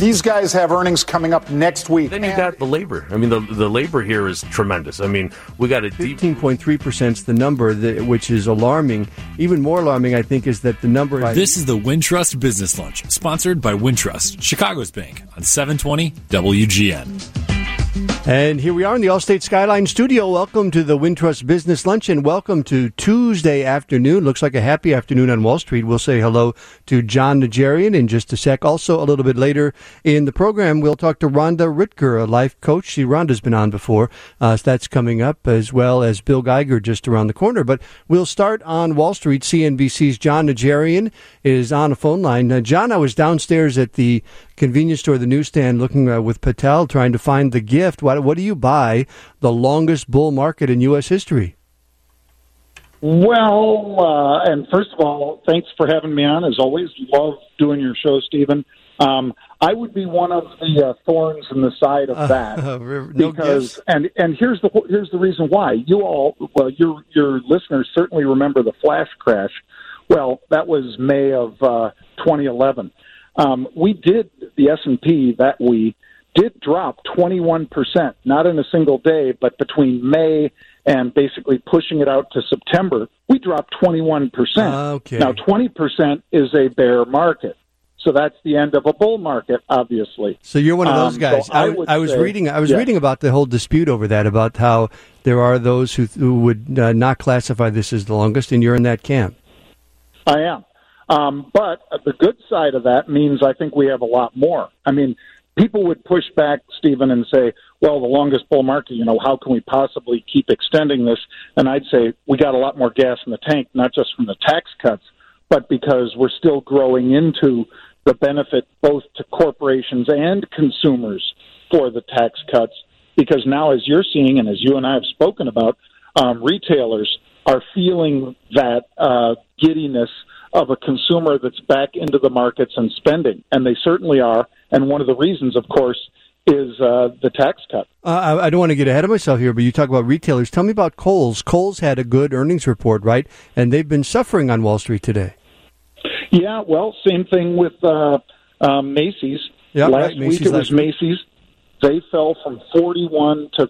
These guys have earnings coming up next week. Then you got the labor. I mean, the labor here is tremendous. I mean, we got a 15.3% is the number, which is alarming. Even more alarming, I think, is that the number... This is the Wintrust Business Lunch, sponsored by Wintrust, Chicago's bank, on 720 WGN. And here we are in the Allstate Skyline studio. Welcome to the Wintrust Business Lunch, and welcome to Tuesday afternoon. Looks like a happy afternoon on Wall Street. We'll say hello to Jon Najarian in just a sec. Also, a little bit later in the program, we'll talk to Rhonda Ritker, a life coach. Rhonda's been on before, so that's coming up, as well as Bill Geiger just around the corner. But we'll start on Wall Street. CNBC's Jon Najarian is on a phone line. John, I was downstairs at the convenience store, the newsstand, looking with Patel, trying to find the gift. What do you buy? The longest bull market in U.S. history. Well, and first of all, thanks for having me on. As always, love doing your show, Stephen. I would be one of the thorns in the side of that because, and here's the reason why. Your listeners certainly remember the flash crash. Well, that was May of 2011. We did the S&P that we did drop 21%, not in a single day, but between May and basically pushing it out to September, we dropped 21%. Okay. Now, 20% is a bear market. So that's the end of a bull market, obviously. So you're one of those guys. So I was reading about the whole dispute over that, about how there are those who would not classify this as the longest, and you're in that camp. I am. But the good side of that means I think we have a lot more. I mean, people would push back, Stephen, and say, well, the longest bull market, how can we possibly keep extending this? And I'd say we got a lot more gas in the tank, not just from the tax cuts, but because we're still growing into the benefit both to corporations and consumers for the tax cuts. Because now, as you're seeing and as you and I have spoken about, retailers are feeling that giddiness of a consumer that's back into the markets and spending, and they certainly are. And one of the reasons, of course, is the tax cut. I don't want to get ahead of myself here, but you talk about retailers. Tell me about Kohl's. Kohl's had a good earnings report, right? And they've been suffering on Wall Street today. Yeah, well, same thing with Macy's. Yep, last week it was Macy's. They fell from 41 to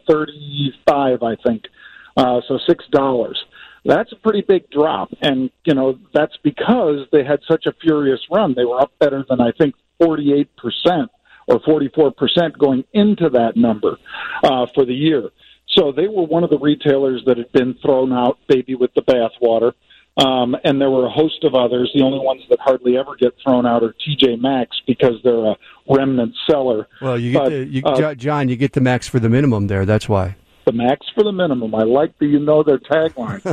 35, I think, so $6. That's a pretty big drop, and, that's because they had such a furious run. They were up better than, I think, 48% or 44% going into that number for the year. So they were one of the retailers that had been thrown out, baby with the bathwater, and there were a host of others. The only ones that hardly ever get thrown out are TJ Maxx because they're a remnant seller. Well, John, you get the max for the minimum there. That's why. The max for the minimum. I like their tagline.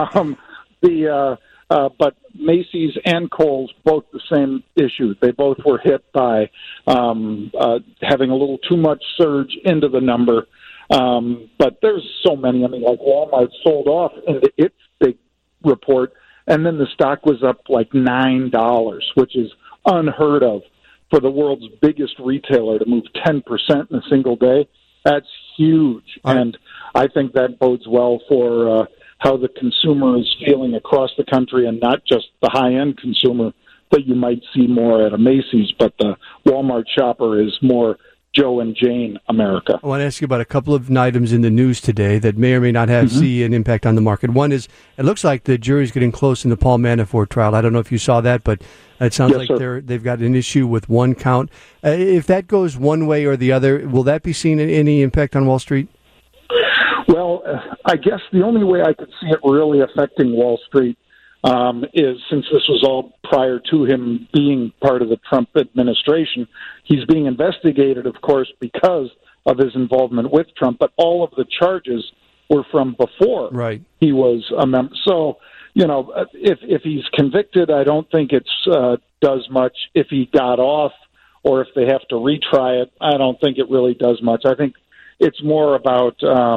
But Macy's and Kohl's, both the same issue. They both were hit by having a little too much surge into the number. But there's so many. I mean, like Walmart sold off into its big report, and then the stock was up like $9, which is unheard of for the world's biggest retailer to move 10% in a single day. That's huge, and I think that bodes well for how the consumer is feeling across the country, and not just the high-end consumer that you might see more at a Macy's, but the Walmart shopper is more Joe and Jane America. I want to ask you about a couple of items in the news today that may or may not see an impact on the market. One is, it looks like the jury's getting close in the Paul Manafort trial. I don't know if you saw that, but it sounds like they've got an issue with one count. If that goes one way or the other, will that be seen any impact on Wall Street? Well, I guess the only way I could see it really affecting Wall Street is, since this was all prior to him being part of the Trump administration, he's being investigated, of course, because of his involvement with Trump, but all of the charges were from before he was a member. So, if he's convicted, I don't think it does much. If he got off or if they have to retry it, I don't think it really does much. I think it's more about,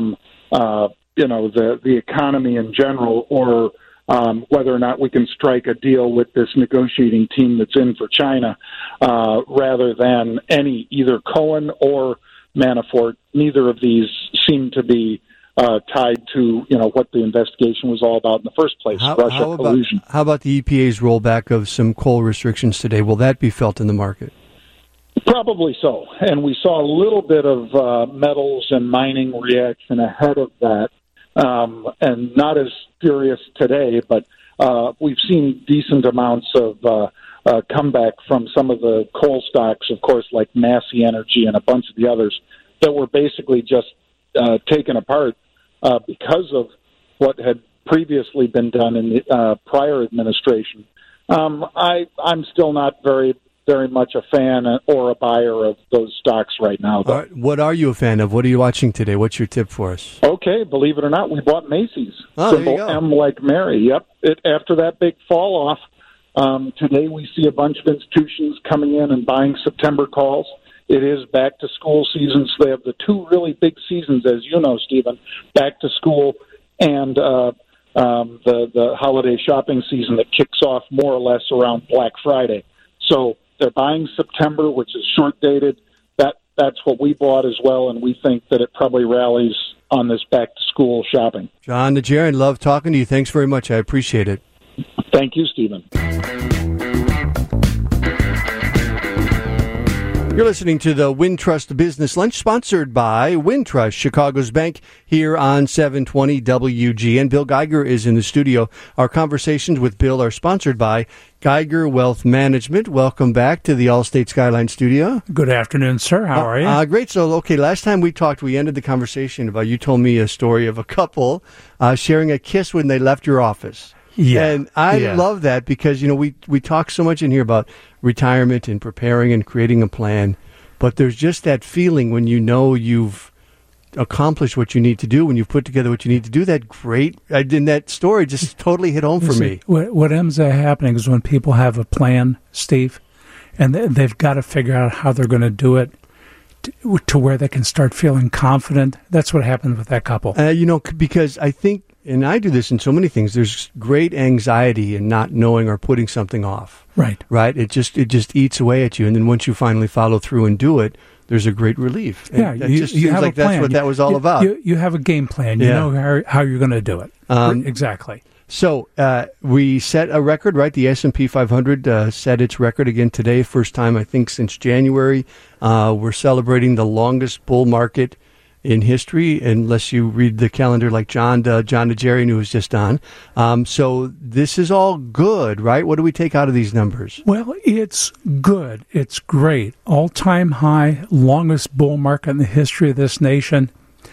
the economy in general, or whether or not we can strike a deal with this negotiating team that's in for China, rather than either Cohen or Manafort. Neither of these seem to be tied to what the investigation was all about in the first place, Russia collusion. How about the EPA's rollback of some coal restrictions today? Will that be felt in the market? Probably so. And we saw a little bit of metals and mining reaction ahead of that, and not as furious today, but we've seen decent amounts of comeback from some of the coal stocks, of course, like Massey Energy and a bunch of the others that were basically just taken apart because of what had previously been done in the prior administration. I'm still not very much a fan or a buyer of those stocks right now. All right. What are you a fan of? What are you watching today? What's your tip for us? Okay, believe it or not, we bought Macy's. Oh, symbol there you go. M like Mary. Yep. After that big fall off, today we see a bunch of institutions coming in and buying September calls. It is back to school season, so they have the two really big seasons, as you know, Stephen, back to school and the holiday shopping season that kicks off more or less around Black Friday. So they're buying September, which is short-dated. That's what we bought as well, and we think that it probably rallies on this back-to-school shopping. John Najarian, love talking to you. Thanks very much. I appreciate it. Thank you, Stephen. You're listening to the Wintrust Business Lunch, sponsored by Wintrust, Chicago's bank, here on 720 WGN. Bill Geiger is in the studio. Our conversations with Bill are sponsored by Geiger Wealth Management. Welcome back to the Allstate Skyline studio. Good afternoon, sir. How are you? Great. So, okay, last time we talked, we ended the conversation about, you told me a story of a couple sharing a kiss when they left your office. Yeah. And I love that because, you know, we talk so much in here about retirement and preparing and creating a plan, but there's just that feeling when you know you've accomplished what you need to do, when you've put together what you need to do. That great, in that story just totally hit home for me. What ends up happening is when people have a plan, Steve, and they've got to figure out how they're going to do it to where they can start feeling confident. That's what happened with that couple. You know, because I think, and I do this in so many things, there's great anxiety in not knowing or putting something off. Right. Right? It just eats away at you. And then once you finally follow through and do it, there's a great relief. And yeah, that just seems have like a plan. That's what that was all about. You have a game plan. You know how you're going to do it. Exactly. So we set a record, right? The S&P 500 set its record again today, first time, I think, since January. We're celebrating the longest bull market in history, unless you read the calendar like John Najarian, who was just on. So this is all good, right? What do we take out of these numbers? Well, it's good. It's great. All-time high, longest bull market in the history of this nation.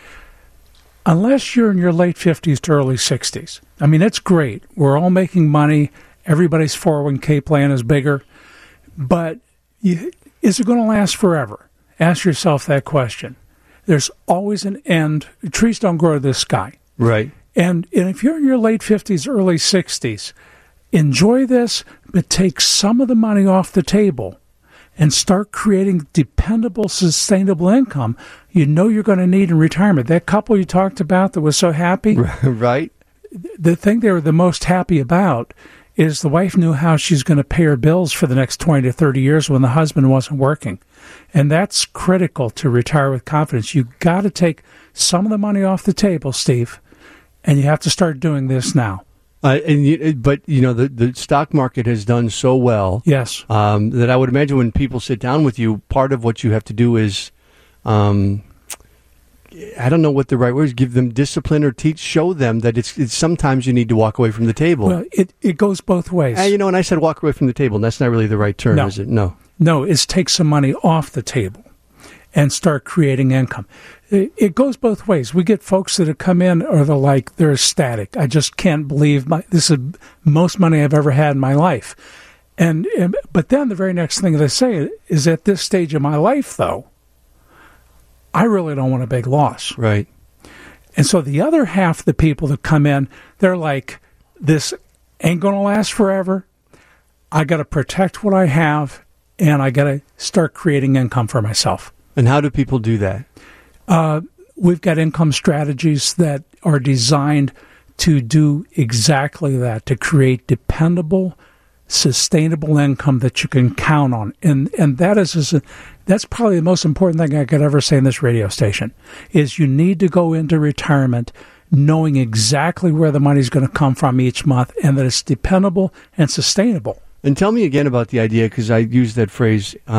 Unless you're in your late 50s to early 60s. I mean, it's great. We're all making money. Everybody's 401k plan is bigger. But is it going to last forever? Ask yourself that question. There's always an end. Trees don't grow to the sky. Right. And if you're in your late 50s, early 60s, enjoy this, but take some of the money off the table and start creating dependable, sustainable income you know you're going to need in retirement. That couple you talked about that was so happy. Right. The thing they were the most happy about is the wife knew how she's going to pay her bills for the next 20 to 30 years when the husband wasn't working. And that's critical to retire with confidence. You've got to take some of the money off the table, Steve, and you have to start doing this now. But you know, the stock market has done so well. Yes. That I would imagine when people sit down with you, part of what you have to do is, I don't know what the right word is, give them discipline or show them that it's sometimes you need to walk away from the table. Well, it goes both ways. You know, and I said walk away from the table, and that's not really the right term, is it? No. No, it's take some money off the table and start creating income. It goes both ways. We get folks that have come in or they're ecstatic. I just can't believe this is the most money I've ever had in my life. But then the very next thing they say is, at this stage of my life, though, I really don't want a big loss. Right. And so the other half of the people that come in, they're like, this ain't going to last forever. I got to protect what I have, and I got to start creating income for myself. And how do people do that? We've got income strategies that are designed to do exactly that, to create dependable, sustainable income that you can count on. And that's probably the most important thing I could ever say in this radio station, is you need to go into retirement knowing exactly where the money's going to come from each month and that it's dependable and sustainable. And tell me again about the idea, because I use that phrase,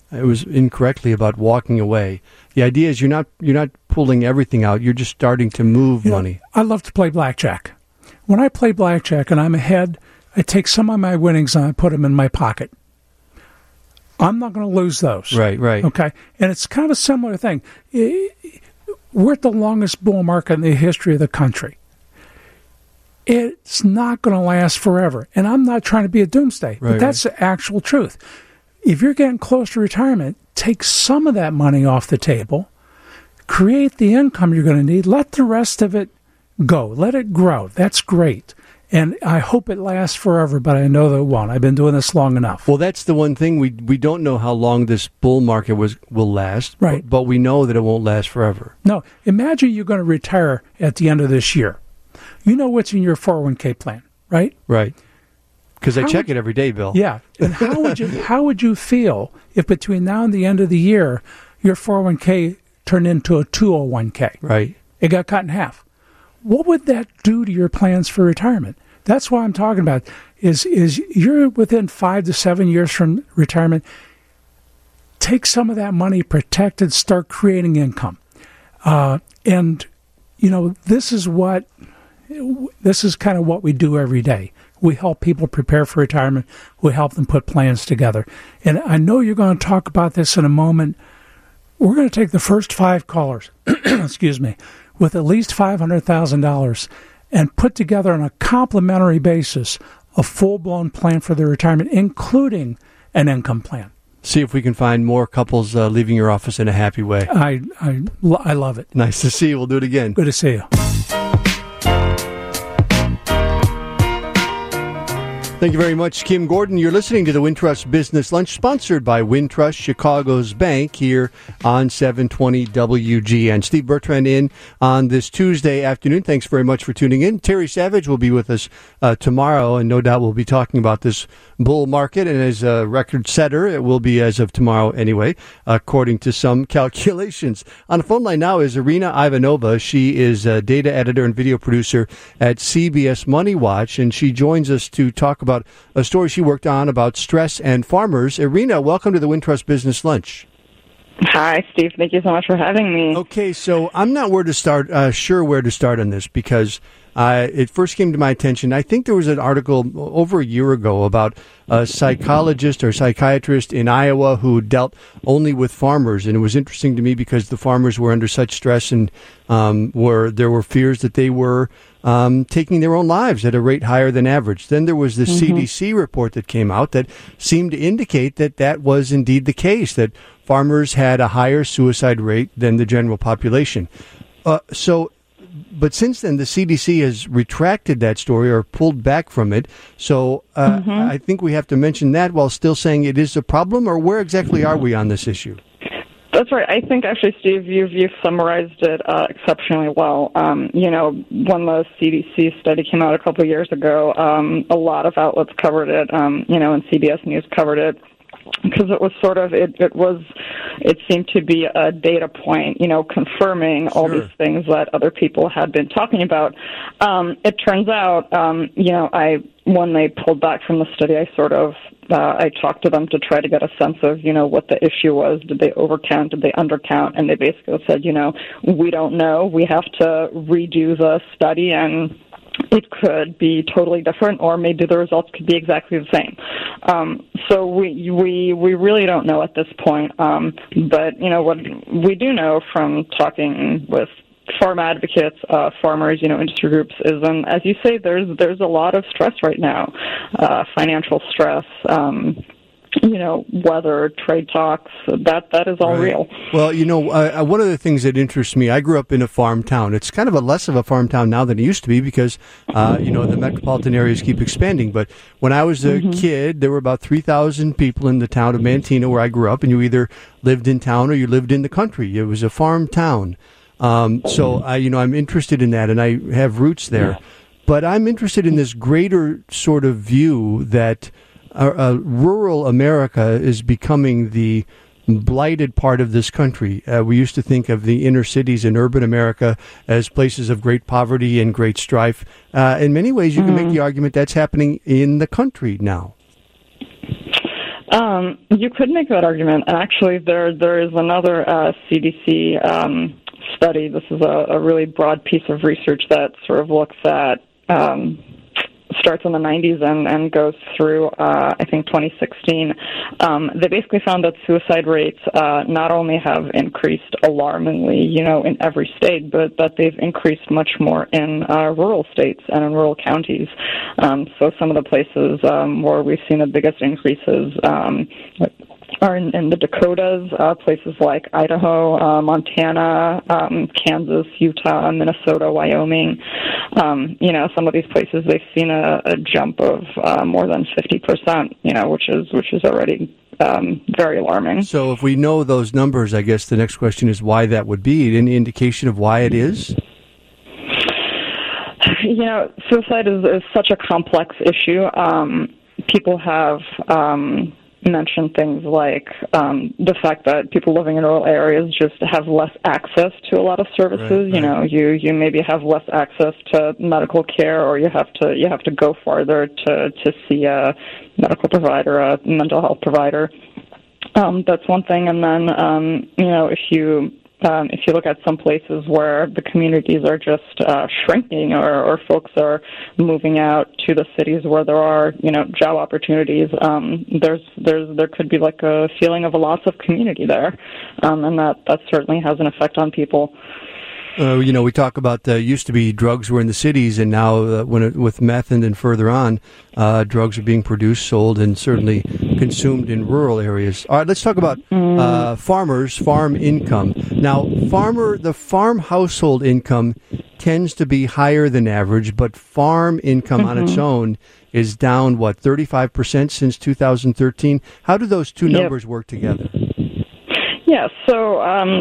it was incorrectly about walking away. The idea is you're not pulling everything out. You're just starting to move money. I love to play blackjack. When I play blackjack and I'm ahead, I take some of my winnings and I put them in my pocket. I'm not going to lose those. Right. Okay? And it's kind of a similar thing. We're at the longest bull market in the history of the country. It's not going to last forever. And I'm not trying to be a doomsday, but that's the actual truth. If you're getting close to retirement, take some of that money off the table, create the income you're going to need, let the rest of it go. Let it grow. That's great. And I hope it lasts forever, but I know that it won't. I've been doing this long enough. Well, that's the one thing. We don't know how long this bull market will last, right? But we know that it won't last forever. No. Imagine you're going to retire at the end of this year. You know what's in your 401k plan, right? Right. Because I check it every day, Bill. Yeah. And how would you feel if between now and the end of the year, your 401k turned into a 201k? Right. It got cut in half. What would that do to your plans for retirement? That's what I'm talking about. Is you're within 5 to 7 years from retirement. Take some of that money, protect it, start creating income. And this is kind of what we do every day. We help people prepare for retirement. We help them put plans together. And I know you're going to talk about this in a moment. We're going to take the first 5 callers, excuse me, with at least $500,000 and put together on a complimentary basis a full-blown plan for their retirement, including an income plan. See if we can find more couples leaving your office in a happy way. I love it. Nice to see you. We'll do it again. Good to see you. Thank you very much, Kim Gordon. You're listening to the Wintrust Business Lunch, sponsored by Wintrust, Chicago's bank, here on 720 WGN. Steve Bertrand in on this Tuesday afternoon. Thanks very much for tuning in. Terry Savage will be with us tomorrow, and no doubt we'll be talking about this bull market. And as a record setter, it will be as of tomorrow anyway, according to some calculations. On the phone line now is Irina Ivanova. She is a data editor and video producer at CBS Money Watch, and she joins us to talk about a story she worked on about stress and farmers. Irina, welcome to the Wintrust Business Lunch. Hi, Steve. Thank you so much for having me. Okay, so I'm not sure where to start on this because it first came to my attention. I think there was an article over a year ago about a psychologist or psychiatrist in Iowa who dealt only with farmers, and it was interesting to me because the farmers were under such stress and there were fears that they were taking their own lives at a rate higher than average. Then there was the CDC report that came out that seemed to indicate that was indeed the case, that farmers had a higher suicide rate than the general population. But since then, the CDC has retracted that story or pulled back from it. So I think we have to mention that while still saying it is a problem, or where exactly are we on this issue? That's right. I think actually, Steve, you've summarized it exceptionally well. When the CDC study came out a couple of years ago, a lot of outlets covered it, and CBS News covered it. Because it was it seemed to be a data point, confirming all these things that other people had been talking about. It turns out, when they pulled back from the study, I talked to them to try to get a sense of, what the issue was. Did they overcount? Did they undercount? And they basically said, we don't know. We have to redo the study, and it could be totally different, or maybe the results could be exactly the same. So we really don't know at this point. But what we do know from talking with farm advocates, farmers, industry groups is, as you say, there's a lot of stress right now, financial stress. Weather, trade talks, that is all real. Well, one of the things that interests me, I grew up in a farm town. It's kind of less of a farm town now than it used to be because, the metropolitan areas keep expanding. But when I was a kid, there were about 3,000 people in the town of Manteno where I grew up, and you either lived in town or you lived in the country. It was a farm town. So I'm interested in that, and I have roots there. Yeah. But I'm interested in this greater sort of view that rural America is becoming the blighted part of this country. We used to think of the inner cities in urban America as places of great poverty and great strife. In many ways, you can make the argument that's happening in the country now. You could make that argument. And actually, there is another CDC study. This is a really broad piece of research that sort of looks at starts in the 90s and goes through, I think, 2016. They basically found that suicide rates not only have increased alarmingly, in every state, but that they've increased much more in rural states and in rural counties. So some of the places where we've seen the biggest increases are in the Dakotas, places like Idaho, Montana, Kansas, Utah, Minnesota, Wyoming. Some of these places they've seen a jump of more than 50%, which is already very alarming. So if we know those numbers, I guess the next question is why that would be. Any indication of why it is? Suicide is such a complex issue. People have mention things like the fact that people living in rural areas just have less access to a lot of services. Right. You maybe have less access to medical care, or you have to go farther to see a medical provider, a mental health provider. That's one thing. And then if you look at some places where the communities are just shrinking, or folks are moving out to the cities where there are, job opportunities, there could be like a feeling of a loss of community there, and that certainly has an effect on people. We talk about used to be drugs were in the cities, and now with meth and then further on, drugs are being produced, sold, and certainly consumed in rural areas. All right, let's talk about farmers, farm income. Now, the farm household income tends to be higher than average, but farm income on its own is down, 35% since 2013? How do those two numbers work together? Yeah, so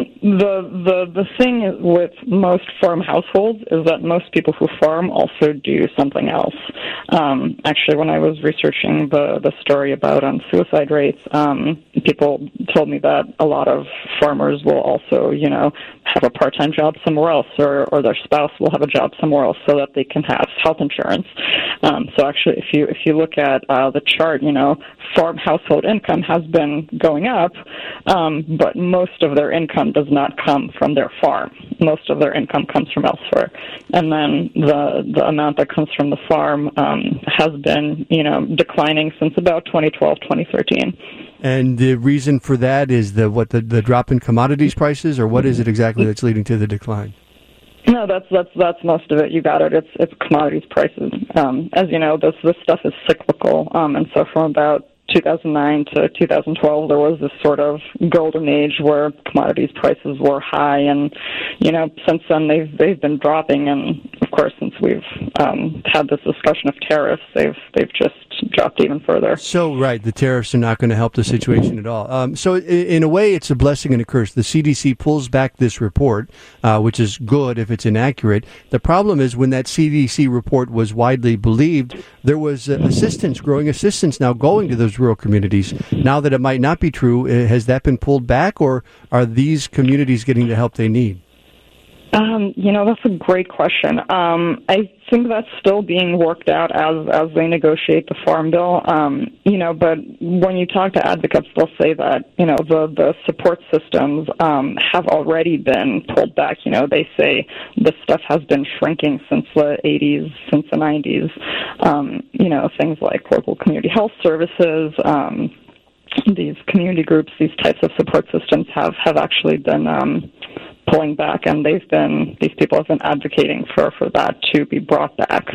the thing with most farm households is that most people who farm also do something else. Actually, when I was researching the story about suicide rates, people told me that a lot of farmers will also, have a part-time job somewhere else, or their spouse will have a job somewhere else so that they can have health insurance. So actually, if you look at the chart, farm household income has been going up, but most of their income does not come from their farm. Most of their income comes from elsewhere. And then the amount that comes from the farm has been, declining since about 2012, 2013. And the reason for that is the drop in commodities prices, or what is it exactly that's leading to the decline? No, that's most of it. You got it. It's commodities prices. As you know, this stuff is cyclical, and so from about 2009 to 2012, there was this sort of golden age where commodities prices were high, and since then they've been dropping. And of course, since we've had this discussion of tariffs, they've just dropped even further. So right, the tariffs are not going to help the situation at all. So in a way, it's a blessing and a curse. The CDC pulls back this report, which is good if it's inaccurate. The problem is when that CDC report was widely believed, there was growing assistance now going to those rural communities. Now that it might not be true, has that been pulled back, or are these communities getting the help they need? That's a great question. I think that's still being worked out as they negotiate the Farm Bill. But when you talk to advocates, they'll say that, the support systems have already been pulled back. They say this stuff has been shrinking since the 80s, since the 90s. Things like local community health services, these community groups, these types of support systems have actually been pulling back, and these people have been advocating for that to be brought back.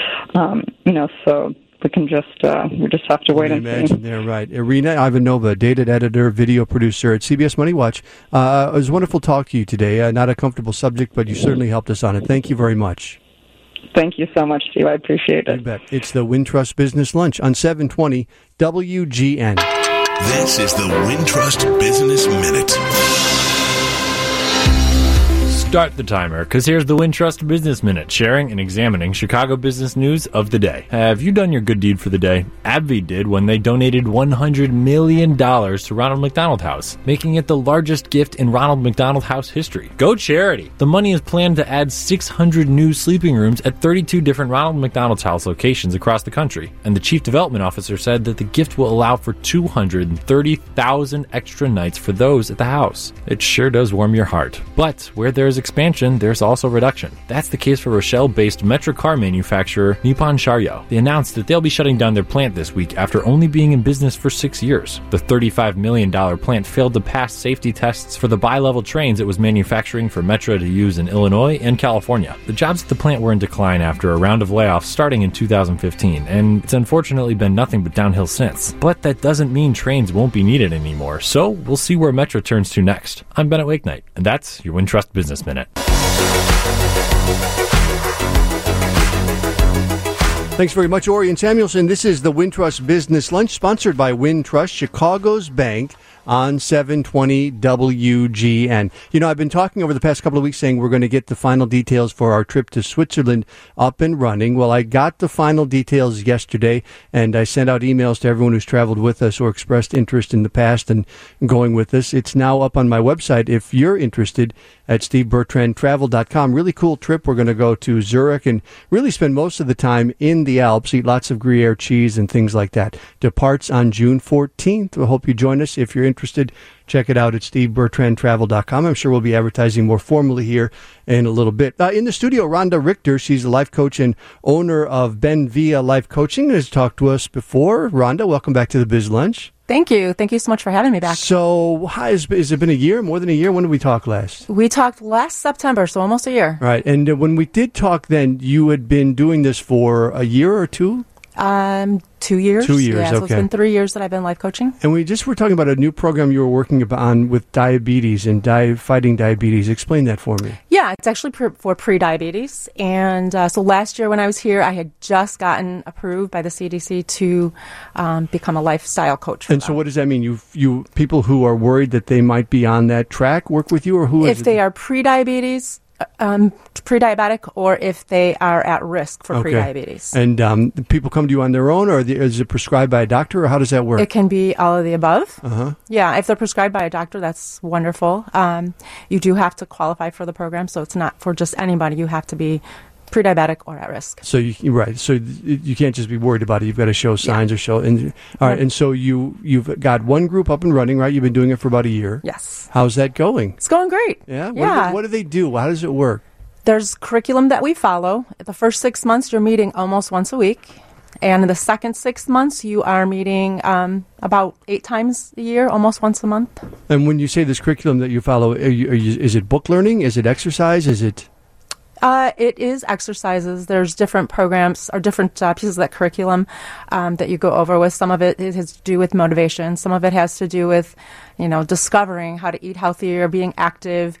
So we just have to wait and see. Imagine there, right? Irina Ivanova, data editor, video producer at CBS Money Watch. It was wonderful to talk to you today. Not a comfortable subject, but you certainly helped us on it. Thank you very much. Thank you so much, Steve. I appreciate it. You bet. It's the Wintrust Business Lunch on 720 WGN. This is the Wintrust Business Minute. Start the timer, because here's the Wintrust Business Minute, sharing and examining Chicago business news of the day. Have you done your good deed for the day? AbbVie did when they donated $100 million to Ronald McDonald House, making it the largest gift in Ronald McDonald House history. Go charity! The money is planned to add 600 new sleeping rooms at 32 different Ronald McDonald House locations across the country, and the Chief Development Officer said that the gift will allow for 230,000 extra nights for those at the house. It sure does warm your heart. But where there's expansion, there's also reduction. That's the case for Rochelle-based Metro car manufacturer Nippon Sharyo. They announced that they'll be shutting down their plant this week after only being in business for 6 years. The $35 million plant failed to pass safety tests for the bi-level trains it was manufacturing for Metro to use in Illinois and California. The jobs at the plant were in decline after a round of layoffs starting in 2015, and it's unfortunately been nothing but downhill since. But that doesn't mean trains won't be needed anymore, so we'll see where Metro turns to next. I'm Bennett Wakenight, and that's your Wintrust Business Minute. Thanks very much, Orion Samuelson. This is the Wintrust Business Lunch, sponsored by Wintrust, Chicago's bank, on 720 WGN. You know, I've been talking over the past couple of weeks saying we're going to get the final details for our trip to Switzerland up and running. Well, I got the final details yesterday, and I sent out emails to everyone who's traveled with us or expressed interest in the past and going with us. It's now up on my website if you're interested at stevebertrandtravel.com. Really cool trip. We're going to go to Zurich and really spend most of the time in the Alps, eat lots of Gruyere cheese and things like that. Departs on June 14th. I hope you join us. If you're interested, check it out at stevebertrandtravel.com. I'm sure we'll be advertising more formally here in a little bit. In the studio, Rhonda Richter. She's a life coach and owner of Benvia Life Coaching, has talked to us before. Rhonda, welcome back to the Biz Lunch. Thank you. Thank you so much for having me back. So, has it been a year, more than a year? When did we talk last? We talked last September, so almost a year. Right. And when we did talk then, you had been doing this for a year or two? 2 years. 2 years, yeah, so okay. It's been 3 years that I've been life coaching. And we were talking about a new program you were working on with diabetes and fighting diabetes. Explain that for me. Yeah, it's actually for pre-diabetes. And so last year when I was here, I had just gotten approved by the CDC to become a lifestyle coach. And so what does that mean? You people who are worried that they might be on that track work with you, or who? If they are pre-diabetes, pre-diabetic, or if they are at risk for pre-diabetes. And people come to you on their own, or is it prescribed by a doctor, or how does that work? It can be all of the above. Uh-huh. Yeah, if they're prescribed by a doctor, that's wonderful. You do have to qualify for the program, so it's not for just anybody. You have to be pre-diabetic or at risk. So you can't just be worried about it. You've got to show signs or show. And all right, and so you've got one group up and running, right? You've been doing it for about a year. Yes. How's that going? It's going great. Yeah. Yeah. What do they do? How does it work? There's curriculum that we follow. The first 6 months, you're meeting almost once a week. And in the second 6 months, you are meeting about 8 times a year, almost once a month. And when you say this curriculum that you follow, is it book learning? Is it exercise? Is it... It is exercises. There's different programs or different pieces of that curriculum that you go over with. Some of it has to do with motivation. Some of it has to do with, discovering how to eat healthier, being active,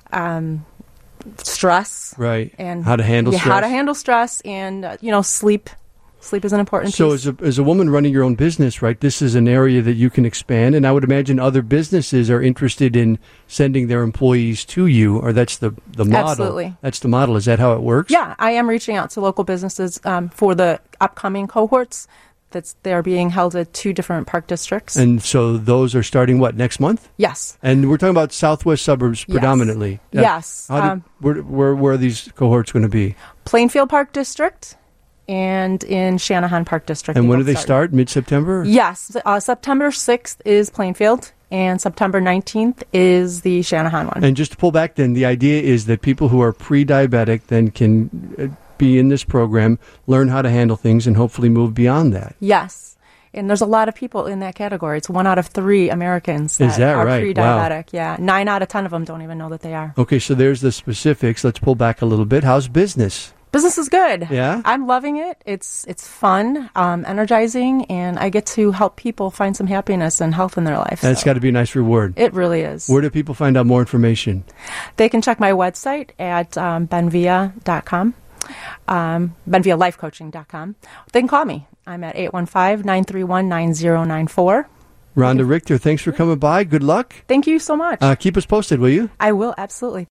stress. Right. And how to handle stress. How to handle stress and, sleep. Sleep is an important piece. So as a woman running your own business, right, this is an area that you can expand, and I would imagine other businesses are interested in sending their employees to you, or that's the model. Absolutely. That's the model. Is that how it works? Yeah, I am reaching out to local businesses for the upcoming cohorts. They are being held at 2 different park districts. And so those are starting, next month? Yes. And we're talking about southwest suburbs predominantly? Yes. Where are these cohorts going to be? Plainfield Park District and in Shanahan Park District. And when do they start? Mid-September? Yes. September 6th is Plainfield, and September 19th is the Shanahan one. And just to pull back then, the idea is that people who are pre-diabetic then can be in this program, learn how to handle things, and hopefully move beyond that. Yes. And there's a lot of people in that category. It's 1 out of 3 Americans that are right? pre-diabetic. Wow. Yeah. 9 out of 10 of them don't even know that they are. Okay, so there's the specifics. Let's pull back a little bit. How's business? Business is good. Yeah? I'm loving it. It's fun, energizing, and I get to help people find some happiness and health in their life. And it's got to be a nice reward. It really is. Where do people find out more information? They can check my website at benvia.com, benvialifecoaching.com. They can call me. I'm at 815-931-9094. Rhonda Richter, thanks for coming by. Good luck. Thank you so much. Keep us posted, will you? I will, absolutely.